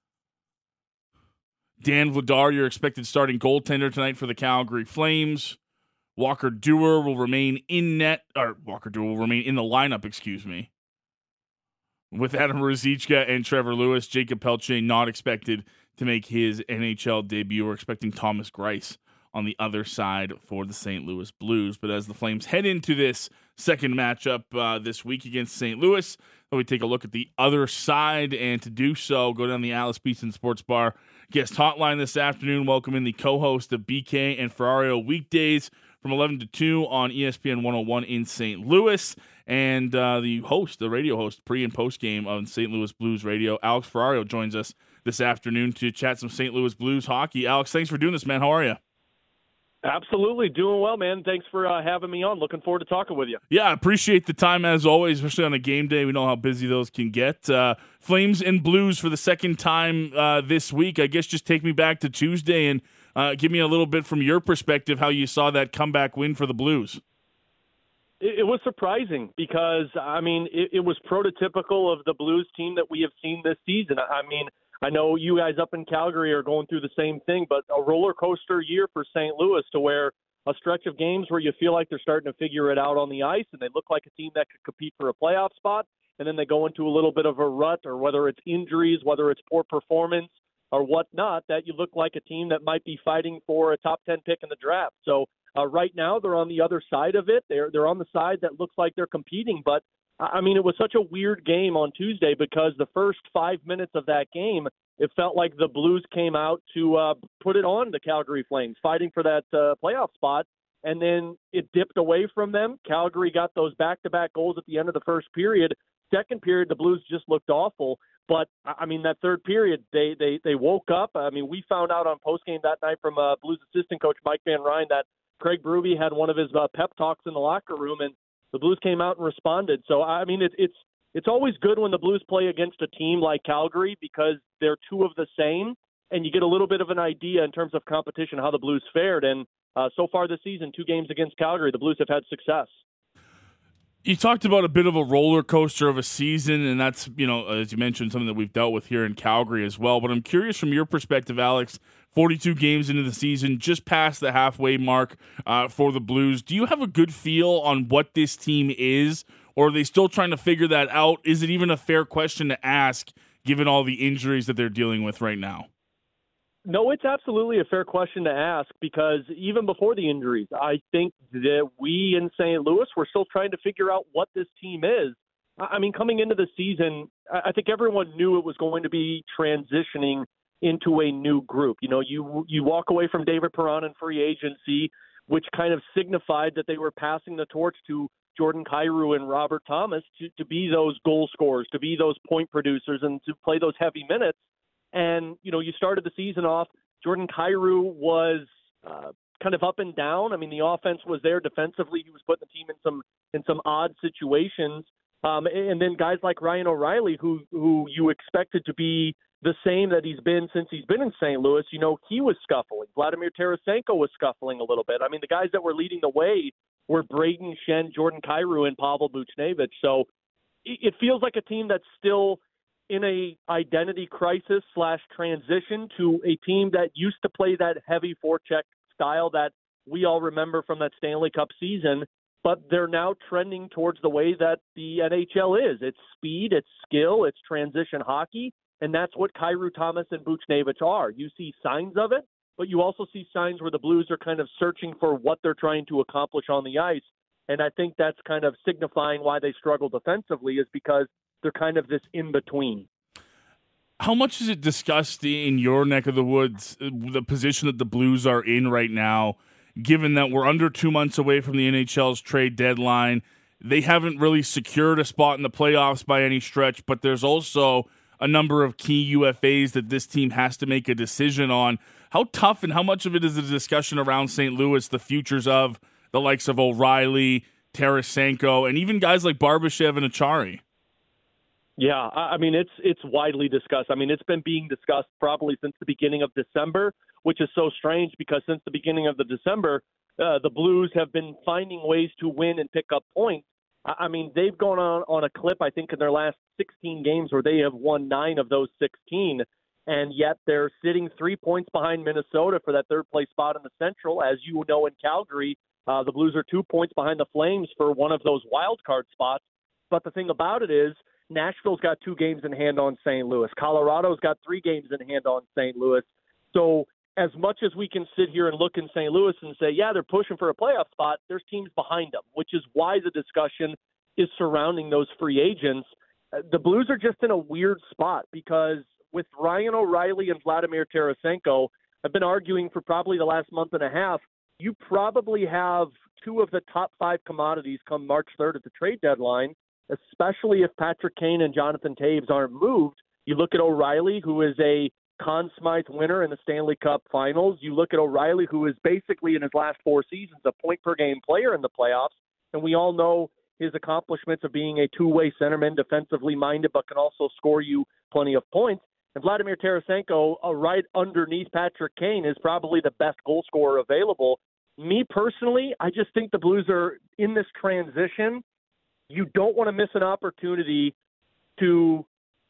Dan Vladar, your expected starting goaltender tonight for the Calgary Flames. Walker Duehr will remain in the lineup, with Adam Ruzicka and Trevor Lewis. Jacob Pelche not expected to make his NHL debut. We're expecting Thomas Greiss on the other side for the St. Louis Blues. But as the Flames head into this second matchup this week against St. Louis, we take a look at the other side, and to do so, go down the Alice Beeson Sports Bar guest hotline this afternoon. Welcome in the co-host of BK and Ferrario weekdays from 11 to 2 on ESPN 101 in St. Louis. And the radio host, pre- and post-game on St. Louis Blues Radio, Alex Ferrario, joins us this afternoon to chat some St. Louis Blues hockey. Alex, thanks for doing this, man. How are you? Absolutely. Doing well, man. Thanks for having me on. Looking forward to talking with you. Yeah, I appreciate the time as always, especially on a game day. We know how busy those can get. Flames and Blues for the second time this week. I guess just take me back to Tuesday and give me a little bit from your perspective how you saw that comeback win for the Blues. It was surprising because, it was prototypical of the Blues team that we have seen this season. I know you guys up in Calgary are going through the same thing, but a roller coaster year for St. Louis, to where a stretch of games where you feel like they're starting to figure it out on the ice and they look like a team that could compete for a playoff spot, and then they go into a little bit of a rut, or whether it's injuries, whether it's poor performance or whatnot, that you look like a team that might be fighting for a top 10 pick in the draft. So right now they're on the other side of it. They're on the side that looks like they're competing, but it was such a weird game on Tuesday because the first 5 minutes of that game, it felt like the Blues came out to put it on the Calgary Flames, fighting for that playoff spot, and then it dipped away from them. Calgary got those back-to-back goals at the end of the first period. Second period, the Blues just looked awful. But, that third period, they woke up. We found out on postgame that night from Blues assistant coach Mike Van Ryn that Craig Berube had one of his pep talks in the locker room, and the Blues came out and responded. So, it's always good when the Blues play against a team like Calgary because they're two of the same, and you get a little bit of an idea in terms of competition how the Blues fared. And so far this season, 2 games against Calgary, the Blues have had success. You talked about a bit of a roller coaster of a season, and that's, as you mentioned, something that we've dealt with here in Calgary as well. But I'm curious from your perspective, Alex, 42 games into the season, just past the halfway mark for the Blues. Do you have a good feel on what this team is, or are they still trying to figure that out? Is it even a fair question to ask, given all the injuries that they're dealing with right now? No, it's absolutely a fair question to ask because even before the injuries, I think that we in St. Louis were still trying to figure out what this team is. Coming into the season, I think everyone knew it was going to be transitioning into a new group. You walk away from David Perron in free agency, which kind of signified that they were passing the torch to Jordan Kyrou and Robert Thomas to be those goal scorers, to be those point producers, and to play those heavy minutes. And, you started the season off, Jordan Kyrou was kind of up and down. The offense was there defensively. He was putting the team in some odd situations. And then guys like Ryan O'Reilly, who you expected to be the same that he's been since he's been in St. Louis, he was scuffling. Vladimir Tarasenko was scuffling a little bit. The guys that were leading the way were Braden Shen, Jordan Kyrou, and Pavel Buchnevich. So it feels like a team that's still in a identity crisis / transition to a team that used to play that heavy forecheck style that we all remember from that Stanley Cup season, but they're now trending towards the way that the NHL is. It's speed, it's skill, it's transition hockey, and that's what Kyrou, Thomas, and Buchnevich are. You see signs of it, but you also see signs where the Blues are kind of searching for what they're trying to accomplish on the ice, and I think that's kind of signifying why they struggle defensively is because they're kind of this in-between. How much is it discussed in your neck of the woods, the position that the Blues are in right now, given that we're under 2 months away from the NHL's trade deadline? They haven't really secured a spot in the playoffs by any stretch, but there's also a number of key UFAs that this team has to make a decision on. How tough and how much of it is a discussion around St. Louis, the futures of the likes of O'Reilly, Tarasenko, and even guys like Barbashev and Achari? Yeah, I mean, it's widely discussed. I mean, it's been being discussed probably since the beginning of December, which is so strange because since the beginning of the December, the Blues have been finding ways to win and pick up points. I mean, they've gone on a clip, I think, in their last 16 games where they have won 9 of those 16, and yet they're sitting 3 points behind Minnesota for that third-place spot in the Central. As you know, in Calgary, the Blues are 2 points behind the Flames for one of those wild card spots. But the thing about it is Nashville's got 2 games in hand on St. Louis. Colorado's got 3 games in hand on St. Louis. So as much as we can sit here and look in St. Louis and say, yeah, they're pushing for a playoff spot, there's teams behind them, which is why the discussion is surrounding those free agents. The Blues are just in a weird spot because with Ryan O'Reilly and Vladimir Tarasenko, I've been arguing for probably the last month and a half, you probably have 2 of the top 5 commodities come March 3rd at the trade deadline, especially if Patrick Kane and Jonathan Toews aren't moved. You look at O'Reilly, who is a Conn Smythe winner in the Stanley Cup Finals. You look at O'Reilly, who is basically in his last 4 seasons a point-per-game player in the playoffs, and we all know his accomplishments of being a two-way centerman, defensively minded, but can also score you plenty of points. And Vladimir Tarasenko, right underneath Patrick Kane, is probably the best goal scorer available. Me personally, I just think the Blues are in this transition. You don't want to miss an opportunity to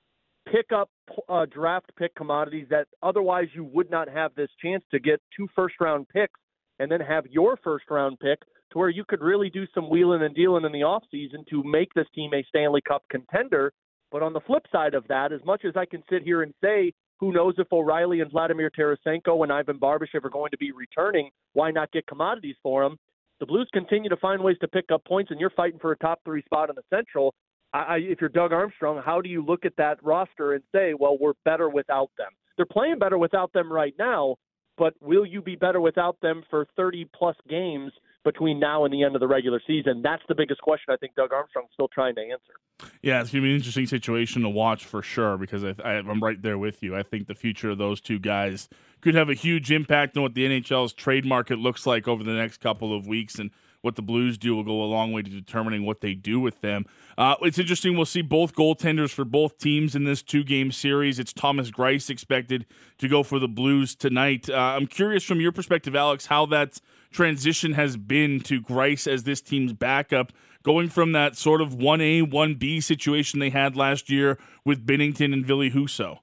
pick up draft pick commodities that otherwise you would not have this chance to get 2 first-round picks and then have your first-round pick to where you could really do some wheeling and dealing in the offseason to make this team a Stanley Cup contender. But on the flip side of that, as much as I can sit here and say, who knows if O'Reilly and Vladimir Tarasenko and Ivan Barbashev are going to be returning, why not get commodities for them? The Blues continue to find ways to pick up points, and you're fighting for a top 3 spot in the Central. If you're Doug Armstrong, how do you look at that roster and say, well, we're better without them? They're playing better without them right now, but will you be better without them for 30-plus games between now and the end of the regular season? That's the biggest question I think Doug Armstrong's still trying to answer. Yeah, it's going to be an interesting situation to watch for sure because I'm right there with you. I think the future of those 2 guys could have a huge impact on what the NHL's trade market looks like over the next couple of weeks, and what the Blues do will go a long way to determining what they do with them. It's interesting. We'll see both goaltenders for both teams in this 2-game series. It's Thomas Greiss expected to go for the Blues tonight. I'm curious from your perspective, Alex, how that transition has been to Greiss as this team's backup, going from that sort of 1A, 1B situation they had last year with Binnington and Ville Husso.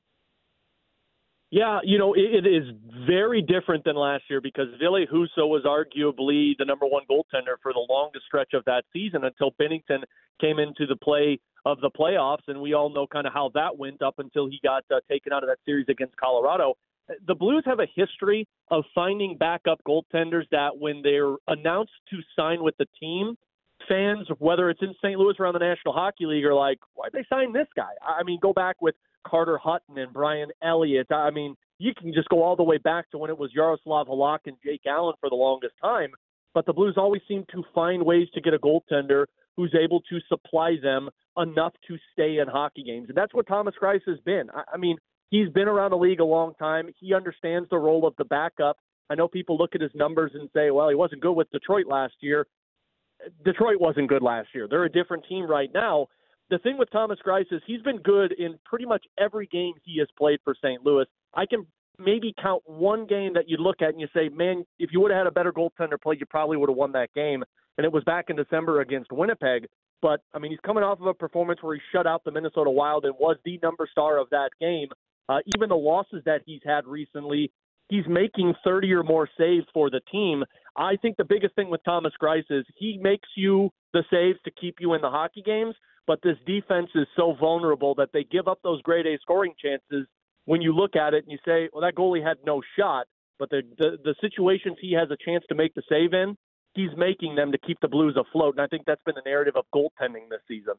Yeah, it is very different than last year because Ville Husso was arguably the number 1 goaltender for the longest stretch of that season until Binnington came into the play of the playoffs, and we all know kind of how that went up until he got taken out of that series against Colorado. The Blues have a history of finding backup goaltenders that when they're announced to sign with the team, fans, whether it's in St. Louis or around the National Hockey League, are like, why'd they sign this guy? I mean, go back with Carter Hutton and Brian Elliott. I mean, you can just go all the way back to when it was Yaroslav Halak and Jake Allen for the longest time. But the Blues always seem to find ways to get a goaltender who's able to supply them enough to stay in hockey games. And that's what Thomas Greiss has been. I mean, he's been around the league a long time. He understands the role of the backup. I know people look at his numbers and say, well, he wasn't good with Detroit last year. Detroit wasn't good last year. They're a different team right now. The thing with Thomas Greiss is he's been good in pretty much every game he has played for St. Louis. I can maybe count 1 game that you look at and you say, man, if you would have had a better goaltender play, you probably would have won that game. and it was back in December against Winnipeg. But, I mean, he's coming off of a performance where he shut out the Minnesota Wild and was the number star of that game. Even the losses that he's had recently, he's making 30 or more saves for the team. I think the biggest thing with Thomas Greiss is he makes you the saves to keep you in the hockey games, but this defense is so vulnerable that they give up those grade A scoring chances when you look at it and you say, well, that goalie had no shot, but the situations he has a chance to make the save in, he's making them to keep the Blues afloat, and I think that's been the narrative of goaltending this season.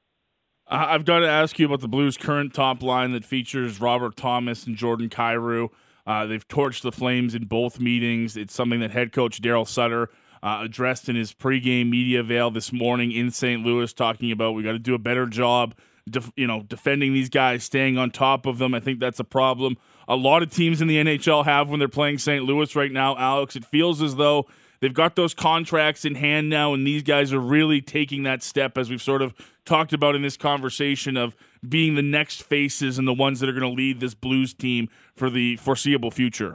I've got to ask you about the Blues' current top line that features Robert Thomas and Jordan Kyrou. They've torched the Flames in both meetings. It's something that head coach Daryl Sutter addressed in his pregame media avail this morning in St. Louis, talking about we got to do a better job defending these guys, staying on top of them. I think that's a problem a lot of teams in the NHL have when they're playing St. Louis right now, Alex. It feels as though they've got those contracts in hand now, and these guys are really taking that step, as we've sort of talked about in this conversation, of being the next faces and the ones that are going to lead this Blues team for the foreseeable future.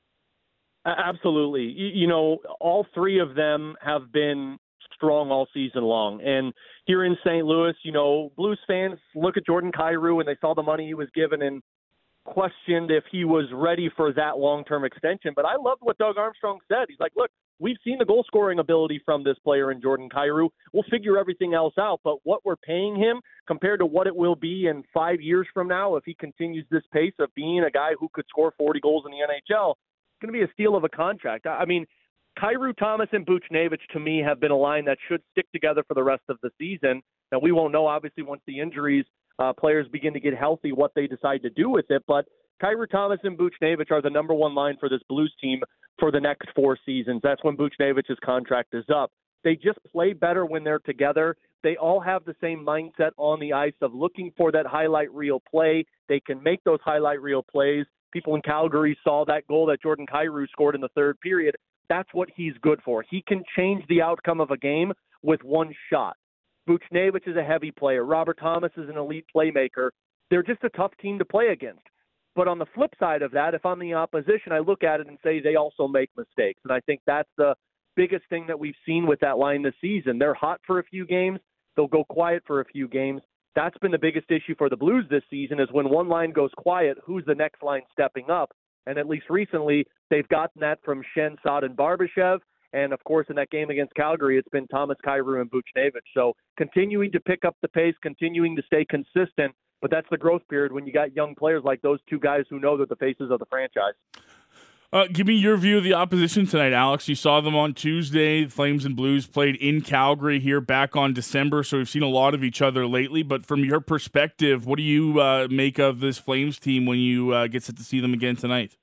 Absolutely. You know, all three of them have been strong all season long. And here in St. Louis, you know, Blues fans look at Jordan Kyrou and they saw the money he was given and questioned if he was ready for that long-term extension. But I loved what Doug Armstrong said. He's like, look, we've seen the goal-scoring ability from this player in Jordan Kyrou. We'll figure everything else out. But what we're paying him compared to what it will be in 5 years from now, if he continues this pace of being a guy who could score 40 goals in the NHL, it's going to be a steal of a contract. I mean, Kyrou, Thomas, and Buchnevich, to me, have been a line that should stick together for the rest of the season. Now, we won't know, obviously, once the injuries, players begin to get healthy, what they decide to do with it. But Kyrou, Thomas, and Buchnevich are the number one line for this Blues team for the next 4 seasons. That's when Buchnevich's contract is up. They just play better when they're together. They all have the same mindset on the ice of looking for that highlight reel play. They can make those highlight reel plays. People in Calgary saw that goal that Jordan Kyrou scored in the third period. That's what he's good for. He can change the outcome of a game with one shot. Buchnevich is a heavy player. Robert Thomas is an elite playmaker. They're just a tough team to play against. But on the flip side of that, if I'm the opposition, I look at it and say they also make mistakes. And I think that's the biggest thing that we've seen with that line this season. They're hot for a few games. They'll go quiet for a few games. That's been the biggest issue for the Blues this season, is when one line goes quiet, who's the next line stepping up? And at least recently, they've gotten that from Schenn, Saad, and Barbashev. And, of course, in that game against Calgary, it's been Thomas Kyrou and Buchnevich. So continuing to pick up the pace, continuing to stay consistent, but that's the growth period when you got young players like those two guys who know they're the faces of the franchise. Give me your view of the opposition tonight, Alex. You saw them on Tuesday. The Flames and Blues played in Calgary here back on December, so we've seen a lot of each other lately. But from your perspective, what do you make of this Flames team when you get set to see them again tonight?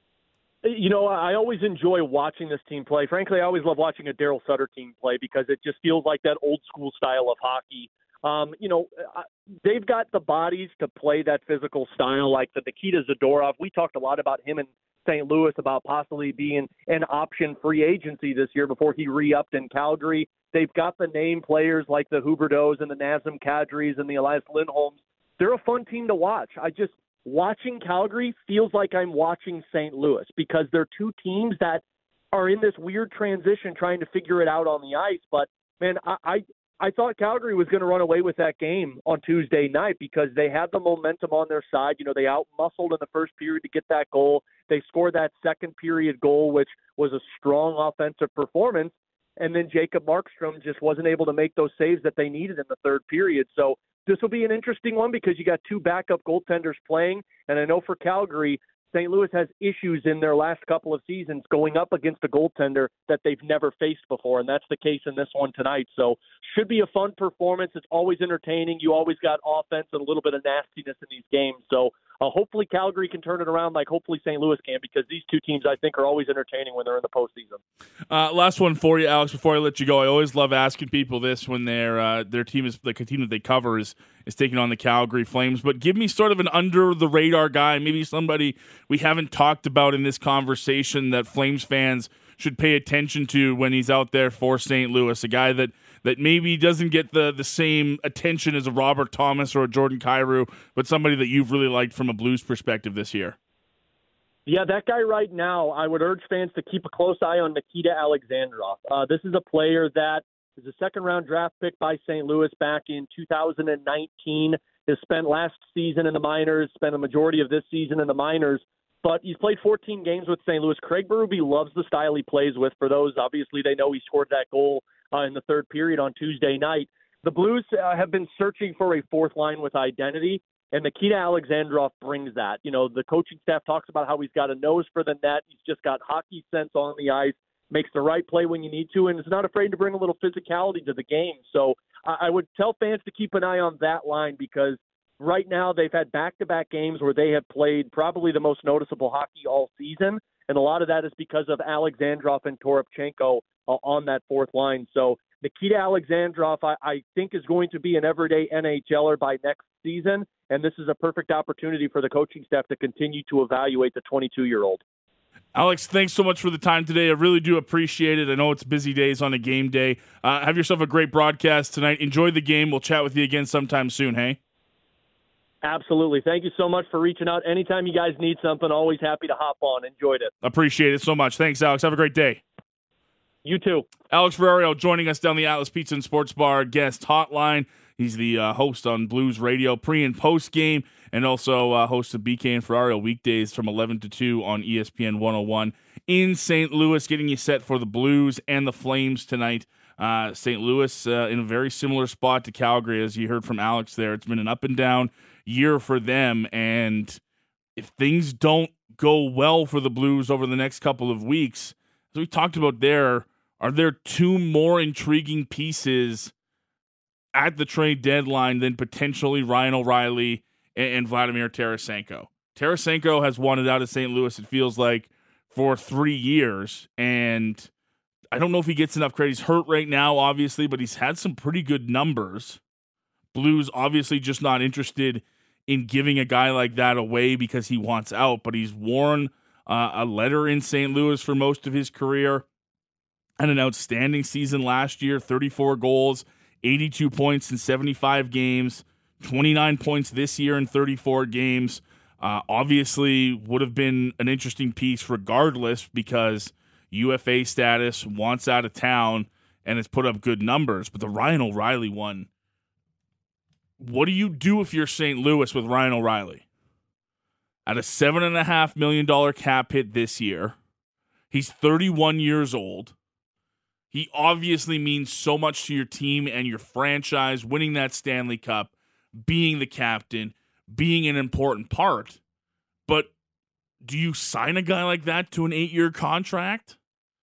You know, I always enjoy watching this team play. Frankly, I always love watching a Daryl Sutter team play because it just feels like that old-school style of hockey. You know, they've got the bodies to play that physical style, like the Nikita Zadorov. We talked a lot about him in St. Louis, about possibly being an option free agency this year before he re-upped in Calgary. They've got the name players like the Huberdeaus and the Nazem Kadris and the Elias Lindholms. They're a fun team to watch. Watching Calgary feels like I'm watching St. Louis because they're two teams that are in this weird transition trying to figure it out on the ice. But, man, I thought Calgary was going to run away with that game on Tuesday night because they had the momentum on their side. You know, they out-muscled in the first period to get that goal. They scored that second period goal, which was a strong offensive performance. And then Jacob Markstrom just wasn't able to make those saves that they needed in the third period. So this will be an interesting one because you got two backup goaltenders playing. And I know for Calgary, St. Louis has issues in their last couple of seasons going up against a goaltender that they've never faced before, and that's the case in this one tonight. So should be a fun performance. It's always entertaining. You always got offense and a little bit of nastiness in these games. So hopefully Calgary can turn it around like hopefully St. Louis can, because these two teams, I think, are always entertaining when they're in the postseason. Last one for you, Alex, before I let you go. I always love asking people this when their team is, like a team that they cover is taking on the Calgary Flames. But give me sort of an under-the-radar guy, maybe somebody we haven't talked about in this conversation that Flames fans should pay attention to when he's out there for St. Louis, a guy that maybe doesn't get the same attention as a Robert Thomas or a Jordan Kyrou, but somebody that you've really liked from a Blues perspective this year. Yeah, that guy right now, I would urge fans to keep a close eye on Nikita Alexandrov. This is a player that is a second-round draft pick by St. Louis back in 2019. Has spent last season in the minors, spent a majority of this season in the minors, but he's played 14 games with St. Louis. Craig Berube loves the style he plays with. For those, obviously, they know he scored that goal in the third period on Tuesday night. The Blues have been searching for a fourth line with identity, and Nikita Alexandrov brings that. You know, the coaching staff talks about how he's got a nose for the net. He's just got hockey sense on the ice, makes the right play when you need to, and is not afraid to bring a little physicality to the game. So I would tell fans to keep an eye on that line, because right now they've had back-to-back games where they have played probably the most noticeable hockey all season, and a lot of that is because of Alexandrov and Toropchenko on that fourth line. So Nikita Alexandrov, I think, is going to be an everyday NHLer by next season, and this is a perfect opportunity for the coaching staff to continue to evaluate the 22-year-old. Alex, thanks so much for the time today. I really do appreciate it. I know it's busy days on a game day. Have yourself a great broadcast tonight. Enjoy the game. We'll chat with you again sometime soon, hey? Absolutely. Thank you so much for reaching out. Anytime you guys need something, always happy to hop on. Enjoyed it. Appreciate it so much. Thanks, Alex. Have a great day. You too. Alex Ferrario joining us down the Atlas Pizza and Sports Bar guest hotline. He's the host on Blues Radio pre- and post-game, and also host of BK and Ferrario weekdays from 11 to 2 on ESPN 101 in St. Louis, getting you set for the Blues and the Flames tonight. St. Louis in a very similar spot to Calgary, as you heard from Alex there. It's been an up-and-down year for them, and if things don't go well for the Blues over the next couple of weeks, as we talked about there, are there two more intriguing pieces at the trade deadline than potentially Ryan O'Reilly and Vladimir Tarasenko? Tarasenko has wanted out of St. Louis, it feels like, for 3 years, and I don't know if he gets enough credit. He's hurt right now, obviously, but he's had some pretty good numbers. Blues obviously just not interested in giving a guy like that away because he wants out, but he's worn a letter in St. Louis for most of his career. Had an outstanding season last year, 34 goals, 82 points in 75 games, 29 points this year in 34 games. Obviously would have been an interesting piece regardless, because UFA status, wants out of town, and has put up good numbers. But the Ryan O'Reilly one, what do you do if you're St. Louis with Ryan O'Reilly? At a $7.5 million cap hit this year, he's 31 years old. He obviously means so much to your team and your franchise, winning that Stanley Cup, being the captain, being an important part. But do you sign a guy like that to an 8-year contract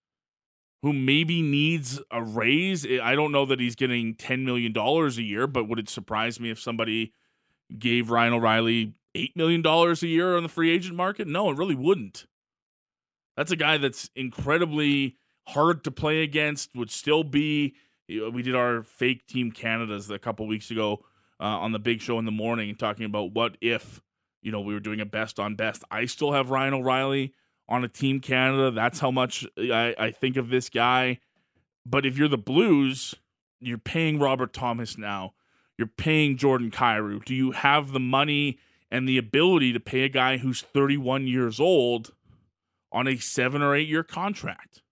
who maybe needs a raise? I don't know that he's getting $10 million a year, but would it surprise me if somebody gave Ryan O'Reilly $8 million a year on the free agent market? No, it really wouldn't. That's a guy that's incredibly hard to play against, would still be. We did our fake Team Canada's a couple weeks ago on the Big Show in the morning, talking about what if, we were doing a best on best. I still have Ryan O'Reilly on a Team Canada. That's how much I think of this guy. But if you're the Blues, you're paying Robert Thomas now. You're paying Jordan Kyrou. Do you have the money and the ability to pay a guy who's 31 years old on a 7 or 8 year contract?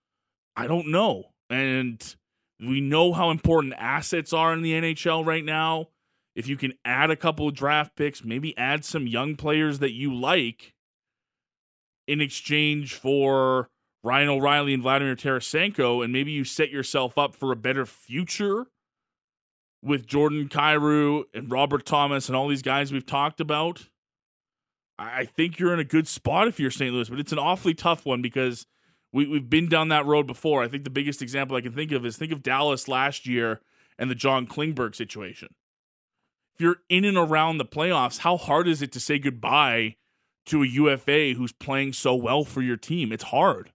I don't know. And we know how important assets are in the NHL right now. If you can add a couple of draft picks, maybe add some young players that you like in exchange for Ryan O'Reilly and Vladimir Tarasenko, and maybe you set yourself up for a better future with Jordan Kyrou and Robert Thomas and all these guys we've talked about, I think you're in a good spot if you're St. Louis. But it's an awfully tough one, because we've been down that road before. I think the biggest example I can think of Dallas last year and the John Klingberg situation. If you're in and around the playoffs, how hard is it to say goodbye to a UFA who's playing so well for your team? It's hard,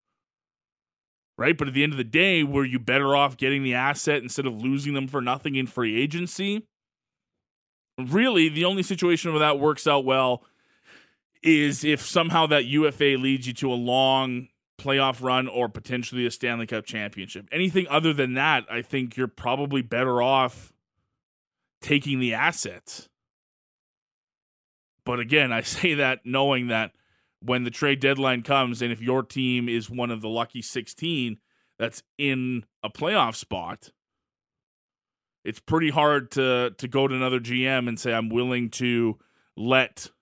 right? But at the end of the day, were you better off getting the asset instead of losing them for nothing in free agency? Really, the only situation where that works out well is if somehow that UFA leads you to a long playoff run or potentially a Stanley Cup championship. Anything other than that, I think you're probably better off taking the assets. But again, I say that knowing that when the trade deadline comes, and if your team is one of the lucky 16 that's in a playoff spot, it's pretty hard to go to another GM and say, I'm willing to let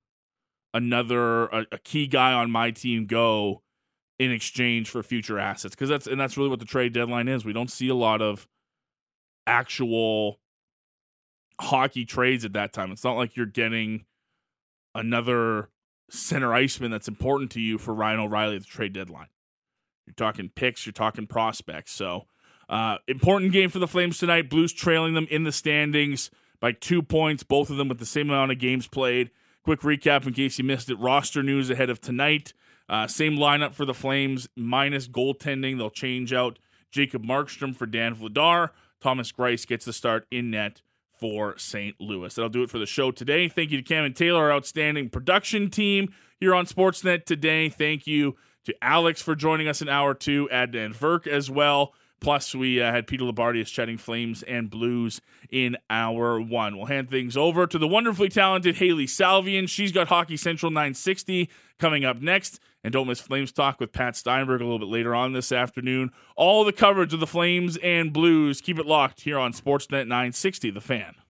a key guy on my team go in exchange for future assets. Because that's really what the trade deadline is. We don't see a lot of actual hockey trades at that time. It's not like you're getting another center iceman that's important to you for Ryan O'Reilly at the trade deadline. You're talking picks, you're talking prospects. So important game for the Flames tonight. Blues trailing them in the standings by 2 points, both of them with the same amount of games played. Quick recap in case you missed it. Roster news ahead of tonight. Same lineup for the Flames, minus goaltending. They'll change out Jacob Markstrom for Dan Vladar. Thomas Greiss gets the start in net for St. Louis. That'll do it for the show today. Thank you to Cam and Taylor, our outstanding production team here on Sportsnet today. Thank you to Alex for joining us in hour 2, Adnan Verk as well. Plus, we had Peter Labardius chatting Flames and Blues in hour 1. We'll hand things over to the wonderfully talented Haley Salvian. She's got Hockey Central 960 coming up next. And don't miss Flames Talk with Pat Steinberg a little bit later on this afternoon. All the coverage of the Flames and Blues. Keep it locked here on Sportsnet 960, The Fan.